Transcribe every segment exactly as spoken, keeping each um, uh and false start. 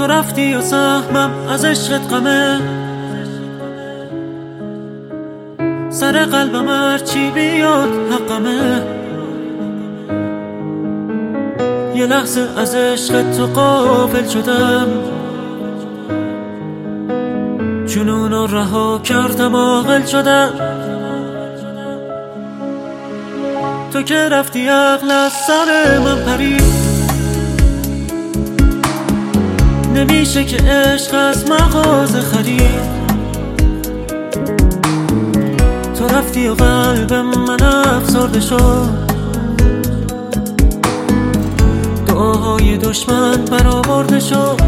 تو رفتی و سهمم از عشقت غمه، سر قلبم هرچی بیاد حقمه. یه لحظه از عشقت تو غافل شدم، جنون رو رها کردم عاقل شدم. تو که رفتی عقل از سر من پرید، نمیشه که عشق از مغازه خرید. تو رفتی و قلب من افسرده شد، دعاهای دشمن برآورده شد.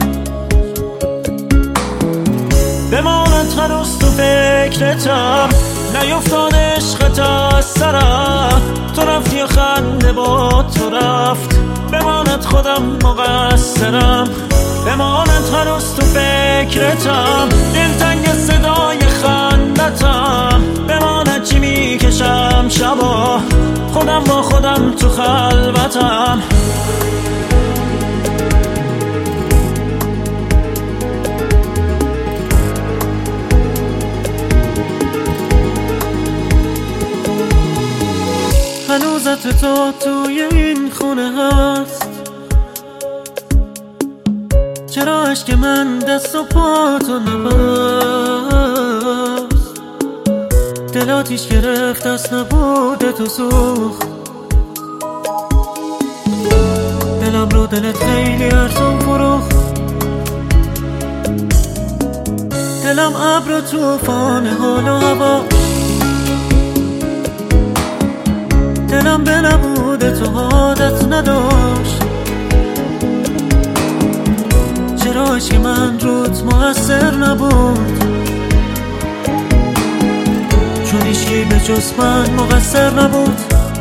بماند هنوز تو فکرتم، نیفتاد عشقت از سرم. تو رفتی و خنده با تو رفت، بماند خودم مقصرم. بماند هنوز تو فکرتم، دلتنگ صدای خندتم. بماند چی میکشم شبا، خودم با خودم تو خلوتم. هنوزت تو توی این خونه هست، چرا عشق من دست و پا تو نبست؟ دل آتیش گرفت دست نبوده تو سوخت، دلم رو دلت خیلی ارزون فروخت. دلم ابر و توفان حال و هوا، دلم به نبوده تو عادت نداشت. چرا عشق من روت مؤثر نبود؟ چون هیچکی به جز من مقصر نبود.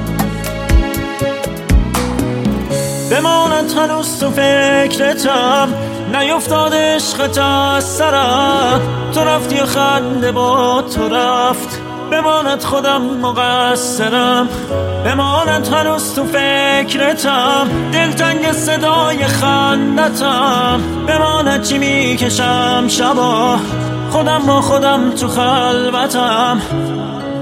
بماند هنوز تو فکرتم، نیفتاد عشقت از سرم. تو رفتی و خنده با تو رفت، بماند خودم مقصرم. بماند هنوز تو فکرتم، دلتنگ صدای خندتم. بماند چی میکشم شبا، خودم با خودم تو خلوتم.